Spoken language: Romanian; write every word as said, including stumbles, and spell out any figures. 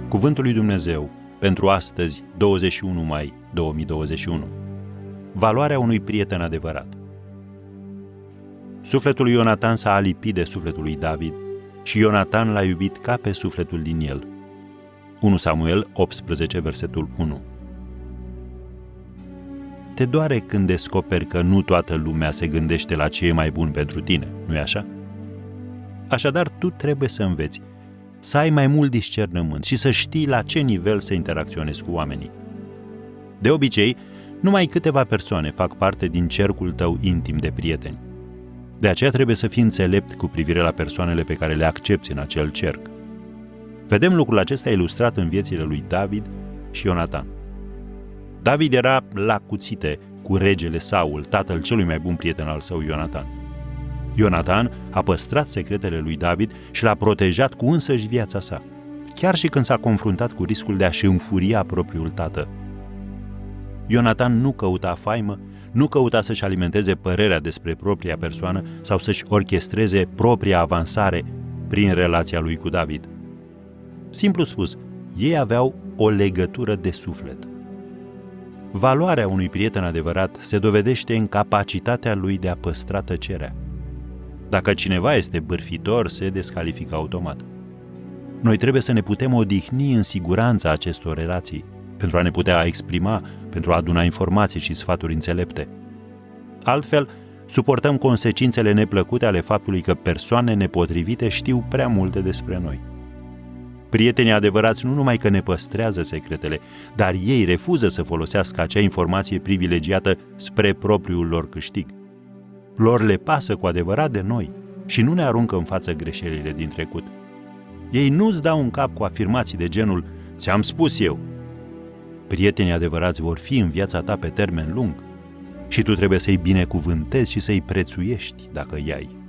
Cuvântul lui Dumnezeu pentru astăzi, douăzeci și unu mai două mii douăzeci și unu. Valoarea unui prieten adevărat. Sufletul lui Ionatan s-a alipit de sufletul lui David și Ionatan l-a iubit ca pe sufletul din el. unu Samuel optsprezece, versetul unu. Te doare când descoperi că nu toată lumea se gândește la ce e mai bun pentru tine, nu-i așa? Așadar, tu trebuie să înveți, să ai mai mult discernământ și să știi la ce nivel să interacționezi cu oamenii. De obicei, numai câteva persoane fac parte din cercul tău intim de prieteni. De aceea trebuie să fii înțelept cu privire la persoanele pe care le accepți în acel cerc. Vedem lucrul acesta ilustrat în viețile lui David și Ionatan. David era la cuțite cu regele Saul, tatăl celui mai bun prieten al său, Ionatan. Ionatan a păstrat secretele lui David și l-a protejat cu însăși viața sa, chiar și când s-a confruntat cu riscul de a-și înfuria propriul tată. Ionatan nu căuta faimă, nu căuta să-și alimenteze părerea despre propria persoană sau să-și orchestreze propria avansare prin relația lui cu David. Simplu spus, ei aveau o legătură de suflet. Valoarea unui prieten adevărat se dovedește în capacitatea lui de a păstra tăcerea. Dacă cineva este bârfitor, se descalifică automat. Noi trebuie să ne putem odihni în siguranța acestor relații, pentru a ne putea exprima, pentru a aduna informații și sfaturi înțelepte. Altfel, suportăm consecințele neplăcute ale faptului că persoane nepotrivite știu prea multe despre noi. Prietenii adevărați nu numai că ne păstrează secretele, dar ei refuză să folosească acea informație privilegiată spre propriul lor câștig. Lor le pasă cu adevărat de noi și nu ne aruncă în față greșelile din trecut. Ei nu-ți dau în cap cu afirmații de genul "ți-am spus eu". Prietenii adevărați vor fi în viața ta pe termen lung și tu trebuie să-i binecuvântezi și să-i prețuiești dacă i-ai.